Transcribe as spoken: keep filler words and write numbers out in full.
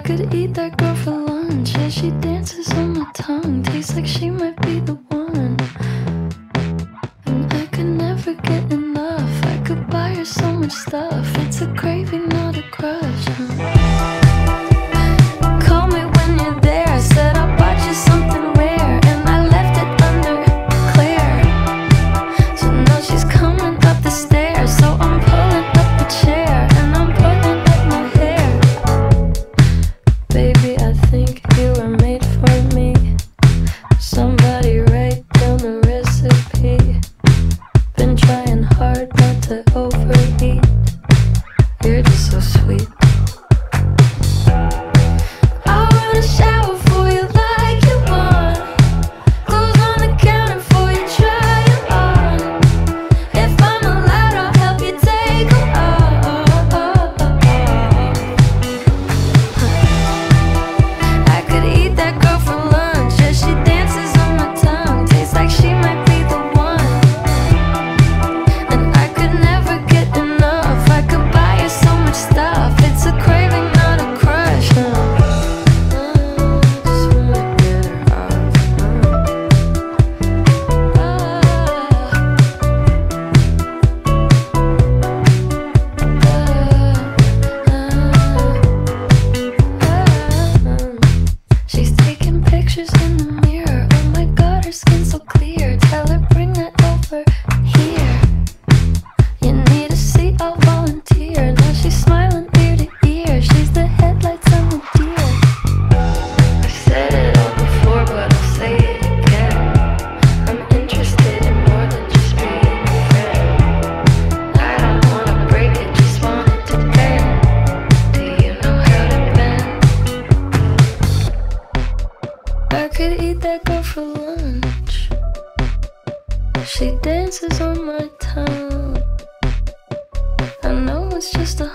could eat that girl for lunch. Yeah, she dances on my tongue. Tastes like she might be the one. And I could never get enough. I could buy her so much stuff. It's a craving, not a crush. Call me when you're there. I said I bought you something rare, and I left it under Claire. So now she's coming up the stairs. So I'm pulling up the chair, and I'm pulling up my hair. Baby, I think you were made for me. Somebody write down the recipe. Been trying hard not to overeat. You're just so sweet. I wanna shower for you like you want. Clothes on the counter for you, try 'em on. If I'm allowed, I'll help you take 'em off. I could eat that girl for lunch. Yeah, she dances on my tongue. Tastes like she might be the one. And I could never get enough. I could buy her so much stuff. It's a craving, not a crush. Uh, just wanna get her off. Uh, uh, uh, uh. She's taking pictures in the mirror. Oh my god, her skin's so clear. Tell her bring that over here. You need a seat, I'll volunteer. Now she's smiling ear to ear. She's the headlights on the deer. I've said it all before, but I'll say it again. I'm interested in more than just being a friend. I don't wanna break it, just want it to bend. Do you know how to bend? I could eat that girl for lunch. She dances on my tongue. I know it's just a